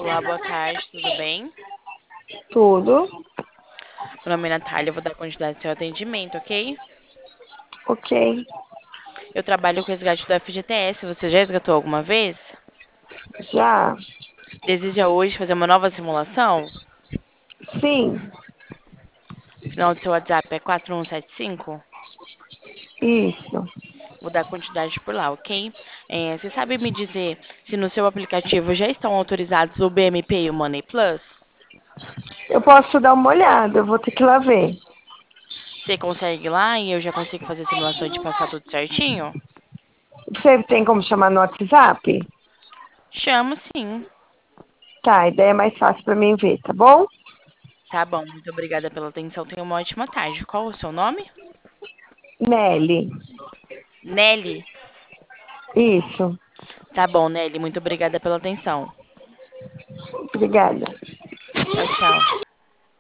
Olá, boa tarde, tudo bem? Tudo. Meu nome é Natália, eu vou dar continuidade ao seu atendimento, ok? Ok. Eu trabalho com resgate do FGTS, você já resgatou alguma vez? Já? Deseja hoje fazer uma nova simulação? Sim. O final do seu WhatsApp é 4175. Isso. Vou dar continuidade por lá, ok? Você sabe me dizer se no seu aplicativo já estão autorizados o BMP e o Money Plus? Eu posso dar uma olhada, eu vou ter que ir lá ver. Você consegue ir lá e eu já consigo fazer a simulação e te passar tudo certinho? Você tem como chamar no WhatsApp? Chamo sim. Tá, a ideia é mais fácil pra mim ver, tá bom? Tá bom, muito obrigada pela atenção. Tenha uma ótima tarde. Qual o seu nome? Nelly. Nelly. Isso. Tá bom, Nelly. Muito obrigada pela atenção. Obrigada. Tchau, tchau.